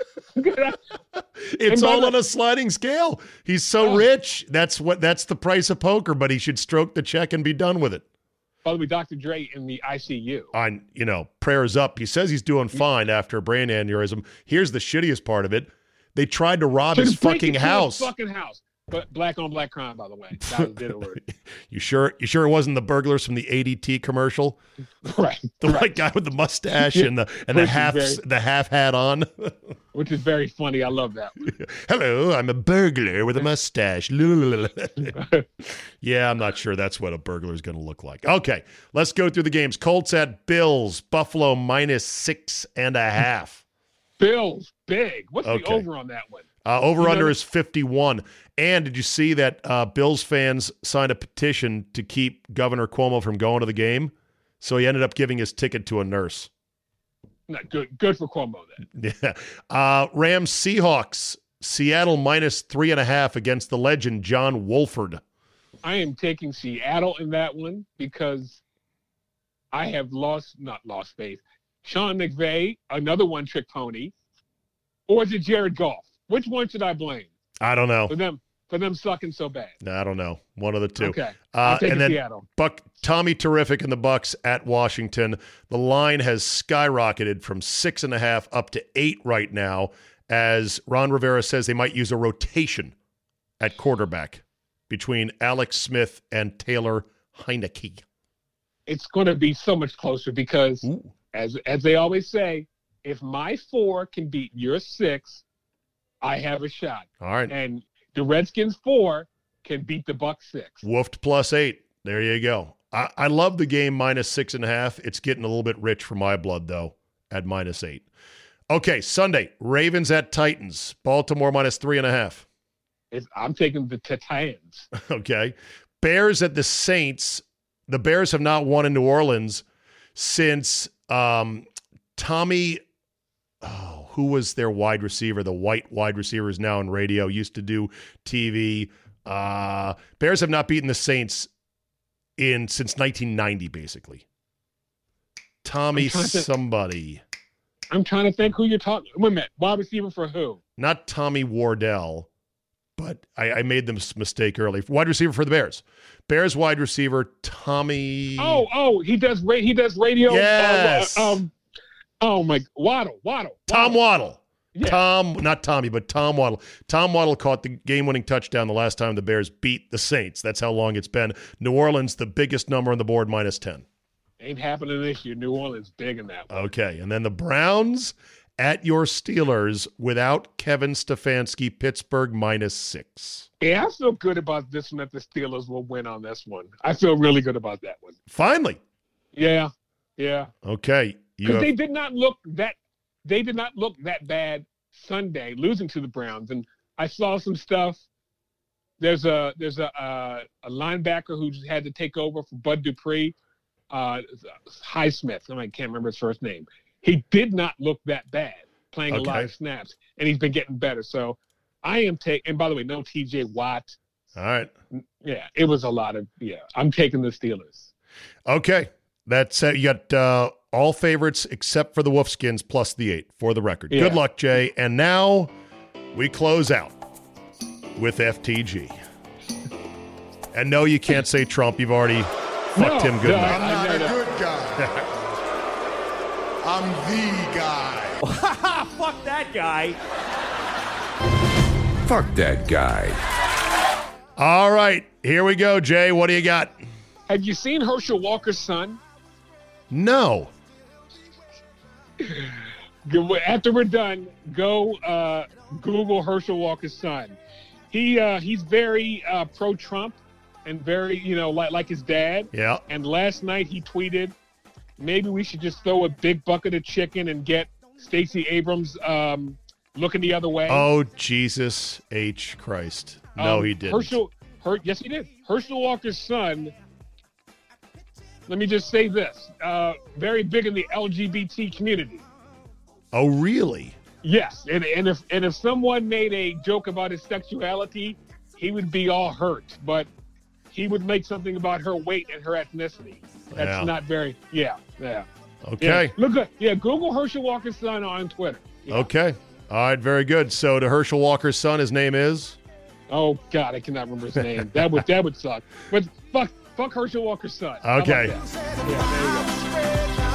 S1: It's all on a sliding scale. He's so rich. That's the price of poker, but he should stroke the check and be done with it.
S3: By the way, Dr. Dre in the ICU.
S1: Prayers up. He says he's doing fine after a brain aneurysm. Here's the shittiest part of it. They tried to rob his fucking house.
S3: But black on black crime, by the way. That was alert.
S1: You sure it wasn't the burglars from the ADT commercial?
S3: Right.
S1: The white guy with the mustache and the half hat on.
S3: Which is very funny. I love that.
S1: Hello, I'm a burglar with a mustache. Yeah, I'm not sure that's what a burglar is going to look like. Okay, let's go through the games. Colts at Bills. Buffalo -6.5.
S3: Bills, big. What's the over on that one?
S1: Over-under is 51. And did you see that Bills fans signed a petition to keep Governor Cuomo from going to the game? So he ended up giving his ticket to a nurse.
S3: Not good. Good for Cuomo then.
S1: Yeah. Rams Seahawks. Seattle -3.5 against the legend John Wolford.
S3: I am taking Seattle in that one because I have not lost faith. Sean McVay, another one-trick pony, or is it Jared Goff? Which one should I blame?
S1: I don't know.
S3: For them sucking so bad.
S1: I don't know. One of the two.
S3: Okay. I'm taking
S1: and then
S3: Seattle.
S1: Tommy Terrific and the Bucks at Washington. The line has skyrocketed from 6.5 up to 8 right now, as Ron Rivera says they might use a rotation at quarterback between Alex Smith and Taylor Heineke.
S3: It's going to be so much closer because, as they always say, if my 4 can beat your 6, I have a shot.
S1: All right.
S3: And the Redskins 4 can beat the Bucks 6.
S1: Woofed +8. There you go. I love the game -6.5. It's getting a little bit rich for my blood, though, at -8. Okay, Sunday, Ravens at Titans. Baltimore minus 3.5.
S3: I'm taking the Titans.
S1: Okay. Bears at the Saints. The Bears have not won in New Orleans since Tommy, who was their wide receiver? The white wide receiver is now in radio, used to do TV. Bears have not beaten the Saints since 1990, basically. Tommy somebody.
S3: I'm trying to think who you're talking. Wait a minute. Wide receiver for who?
S1: Not Tommy Wardell, but I made this mistake early. Wide receiver for the Bears. Bears wide receiver Tommy.
S3: Oh, he does radio.
S1: Yes.
S3: Oh my, Waddle.
S1: Tom Waddle.
S3: Yeah.
S1: Not Tommy, but Tom Waddle. Tom Waddle caught the game-winning touchdown the last time the Bears beat the Saints. That's how long it's been. New Orleans, the biggest number on the board, minus 10.
S3: Ain't happening this year. New Orleans big in that one.
S1: Okay, and then the Browns at your Steelers without Kevin Stefanski, Pittsburgh minus 6.
S3: Yeah, I feel good about this one that the Steelers will win on this one. I feel really good about that one.
S1: Finally.
S3: Yeah.
S1: Okay.
S3: Because they did not look that bad Sunday, losing to the Browns. And I saw some stuff. There's a linebacker who had to take over for Bud Dupree, Highsmith. I can't remember his first name. He did not look that bad playing a lot of snaps, and he's been getting better. So I am taking. And by the way, no T.J. Watt.
S1: All right.
S3: Yeah, it was a lot of. Yeah, I'm taking the Steelers.
S1: Okay, that's you got all favorites except for the Wolfskins plus the 8 for the record.
S3: Yeah.
S1: Good luck, Jay. And now we close out with FTG. And no, you can't say Trump. You've already fucked him good.
S5: I'm not a good guy. I'm the guy.
S6: Fuck that guy.
S7: Fuck that guy.
S1: All right, here we go, Jay. What do you got?
S3: Have you seen Herschel Walker's son?
S1: No.
S3: After we're done, go Google Herschel Walker's son. He's very pro-Trump and very, like his dad.
S1: Yeah.
S3: And last night he tweeted, maybe we should just throw a big bucket of chicken and get Stacey Abrams looking the other way.
S1: Oh, Jesus H. Christ. No, he didn't.
S3: Yes, he did. Herschel Walker's son, let me just say this, very big in the LGBT community.
S1: Oh, really?
S3: Yes, and if someone made a joke about his sexuality, he would be all hurt. But he would make something about her weight and her ethnicity. That's not very. Yeah.
S1: Okay.
S3: Yeah. Look, Google Herschel Walker's son on Twitter. Yeah.
S1: Okay. All right. Very good. So to Herschel Walker's son, his name is.
S3: Oh God, I cannot remember his name. That would suck. But fuck Herschel Walker's son.
S1: Okay.
S3: Yeah, there you go.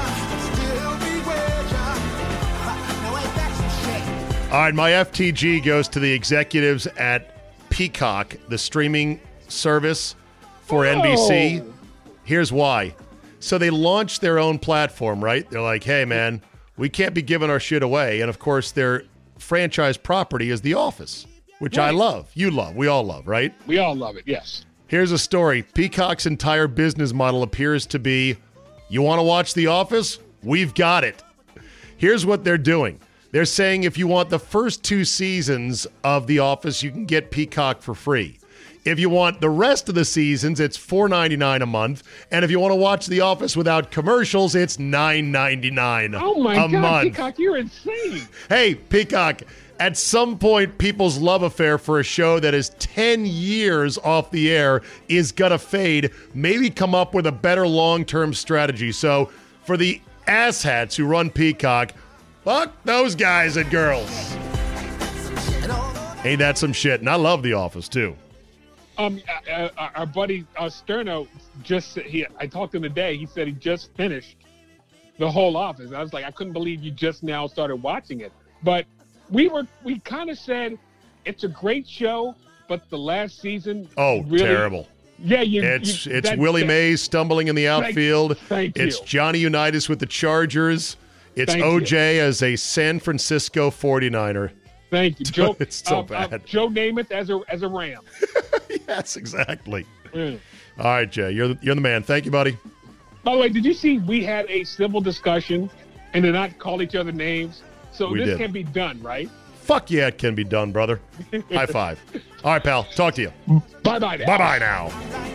S1: All right, my FTG goes to the executives at Peacock, the streaming service for NBC. Here's why. So they launched their own platform, right? They're like, hey, man, we can't be giving our shit away. And, of course, their franchise property is The Office, which I love. You love. We all love, right?
S3: We all love it, yes.
S1: Here's a story. Peacock's entire business model appears to be, you want to watch The Office? We've got it. Here's what they're doing. They're saying if you want the first 2 seasons of The Office, you can get Peacock for free. If you want the rest of the seasons, it's $4.99 a month. And if you want to watch The Office without commercials, it's $9.99
S3: Oh my
S1: a
S3: God,
S1: month.
S3: Peacock, you're insane.
S1: Hey, Peacock, at some point, people's love affair for a show that is 10 years off the air is going to fade. Maybe come up with a better long-term strategy. So for the asshats who run Peacock, fuck those guys and girls. Ain't that some shit? And I love The Office, too.
S3: Our buddy Sterno I talked to him today. He said he just finished the whole Office. I was like, I couldn't believe you just now started watching it. But we kind of said it's a great show, but the last season, really,
S1: terrible.
S3: Yeah,
S1: it's Willie Mays stumbling in the outfield.
S3: Thank you.
S1: It's Johnny Unitas with the Chargers. It's OJ as a San Francisco 49er.
S3: Thank you, Joe.
S1: It's so bad.
S3: Joe Namath as a Ram.
S1: Yes, exactly. All right, Jay, you're the man. Thank you, buddy.
S3: By the way, did you see we had a civil discussion and did not call each other names So
S1: We
S3: this
S1: did.
S3: can be done, right?
S1: Fuck yeah, it can be done, brother. High five. All right, pal. Talk to you.
S3: Bye-bye now.
S1: Bye-bye now.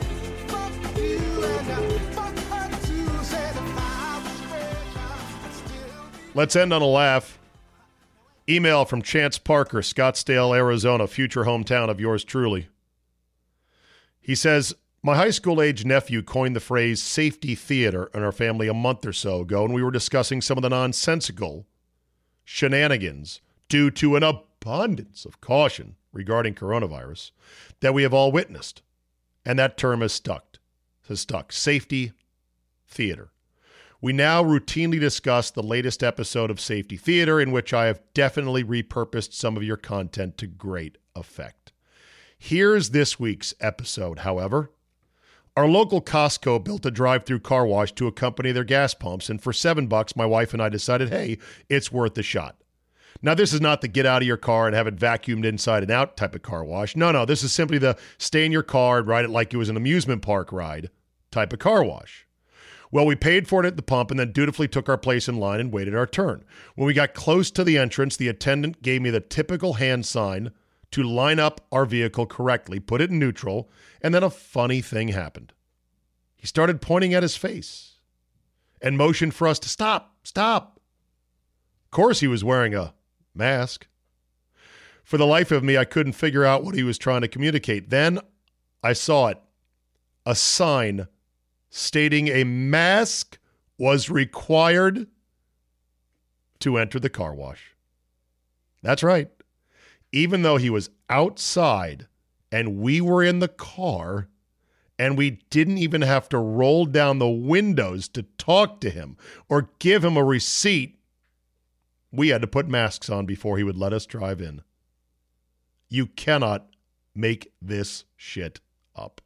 S1: Let's end on a laugh. Email from Chance Parker, Scottsdale, Arizona, future hometown of yours truly. He says, my high school-age nephew coined the phrase safety theater in our family a month or so ago, and we were discussing some of the nonsensical shenanigans due to an abundance of caution regarding coronavirus that we have all witnessed. And that term has stuck. Safety theater. We now routinely discuss the latest episode of Safety Theater, in which I have definitely repurposed some of your content to great effect. Here's this week's episode, however. Our local Costco built a drive-through car wash to accompany their gas pumps, and for $7, my wife and I decided, hey, it's worth the shot. Now, this is not the get out of your car and have it vacuumed inside and out type of car wash. No, this is simply the stay in your car and ride it like it was an amusement park ride type of car wash. Well, we paid for it at the pump and then dutifully took our place in line and waited our turn. When we got close to the entrance, the attendant gave me the typical hand sign to line up our vehicle correctly, put it in neutral, and then a funny thing happened. He started pointing at his face and motioned for us to stop. Of course, he was wearing a mask. For the life of me, I couldn't figure out what he was trying to communicate. Then I saw it, a sign stating a mask was required to enter the car wash. That's right. Even though he was outside and we were in the car and we didn't even have to roll down the windows to talk to him or give him a receipt, we had to put masks on before he would let us drive in. You cannot make this shit up.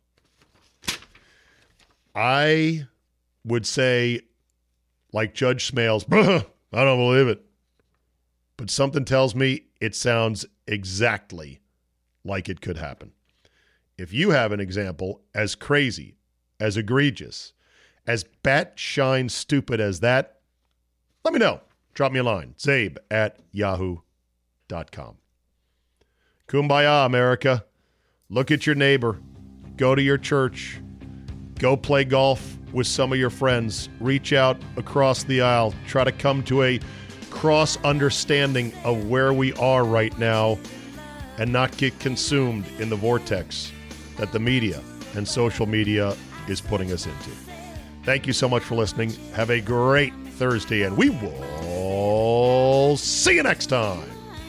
S1: I would say, like Judge Smales, I don't believe it. But something tells me it sounds exactly like it could happen. If you have an example as crazy, as egregious, as bat-shine stupid as that, let me know. Drop me a line. zabe@yahoo.com. Kumbaya, America. Look at your neighbor. Go to your church. Go play golf with some of your friends. Reach out across the aisle. Try to come to a cross understanding of where we are right now and not get consumed in the vortex that the media and social media is putting us into. Thank you so much for listening. Have a great Thursday, and we will see you next time.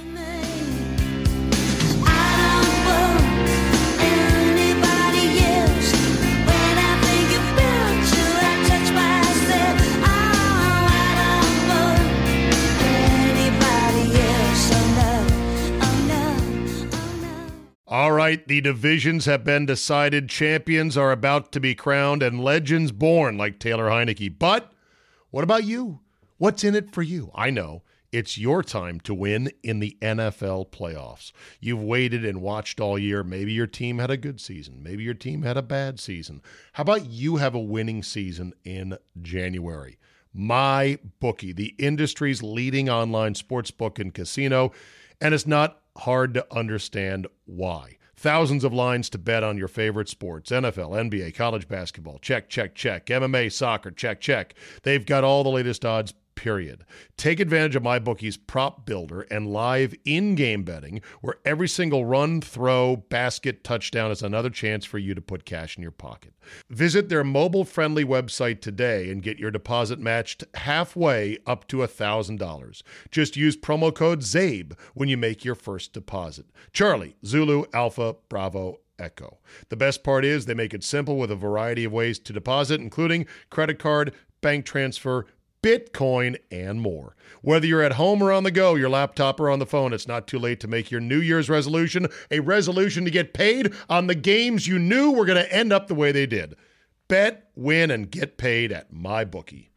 S1: All right, the divisions have been decided. Champions are about to be crowned and legends born like Taylor Heineke. But what about you? What's in it for you? I know it's your time to win in the NFL playoffs. You've waited and watched all year. Maybe your team had a good season. Maybe your team had a bad season. How about you have a winning season in January? MyBookie, the industry's leading online sportsbook and casino, and it's not hard to understand why. Thousands of lines to bet on your favorite sports. NFL, NBA, college basketball, check. MMA, soccer, check. They've got all the latest odds, period. Take advantage of MyBookie's prop builder and live in-game betting, where every single run, throw, basket, touchdown is another chance for you to put cash in your pocket. Visit their mobile-friendly website today and get your deposit matched halfway up to $1,000. Just use promo code ZABE when you make your first deposit. Charlie, Zulu, Alpha, Bravo, Echo. The best part is they make it simple with a variety of ways to deposit, including credit card, bank transfer, Bitcoin, and more. Whether you're at home or on the go, your laptop or on the phone, it's not too late to make your New Year's resolution a resolution to get paid on the games you knew were going to end up the way they did. Bet, win, and get paid at MyBookie.